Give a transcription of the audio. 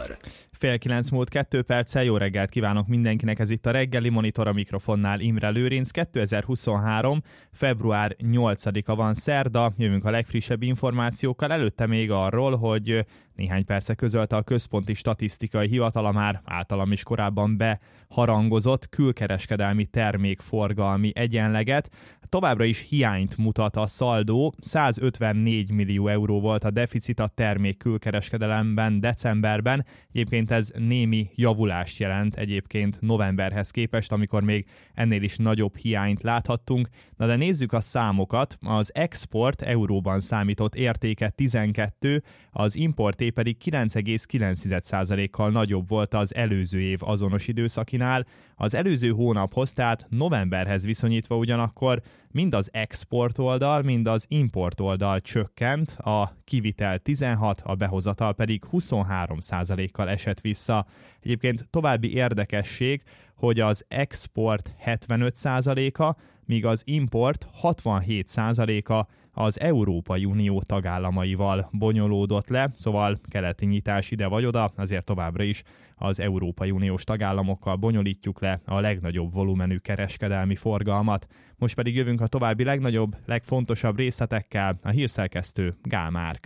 Monitor. Fél 9 múlt 2 perccel, jó reggelt kívánok mindenkinek, ez itt a reggeli Monitor, a mikrofonnál Imre Lőrinc. 2023. február 8-a van, szerda, jövünk a legfrissebb információkkal, előtte még arról, hogy néhány perce közölte a Központi Statisztikai Hivatala már általam is korábban beharangozott külkereskedelmi termékforgalmi egyenleget. Továbbra is hiányt mutat a szaldó, 154 millió euró volt a deficit a termék külkereskedelemben decemberben, egyébként ez némi javulást jelent egyébként novemberhez képest, amikor még ennél is nagyobb hiányt láthattunk. Na de nézzük a számokat, az export euróban számított értéke 12, az importé pedig 9,9%-kal nagyobb volt az előző év azonos időszakinál. Az előző hónaphoz, tehát novemberhez viszonyítva ugyanakkor mind az export oldal, mind az import oldal csökkent, a kivitel 16, a behozatal pedig 23%-kal esett vissza. Egyébként további érdekesség, hogy az export 75%-a, míg az import 67%-a az Európai Unió tagállamaival bonyolódott le, szóval keleti nyitás ide vagy oda, azért továbbra is az Európai Uniós tagállamokkal bonyolítjuk le a legnagyobb volumenű kereskedelmi forgalmat. Most pedig jövünk a további legnagyobb, legfontosabb részletekkel, a hírszerkesztő Gál Márk.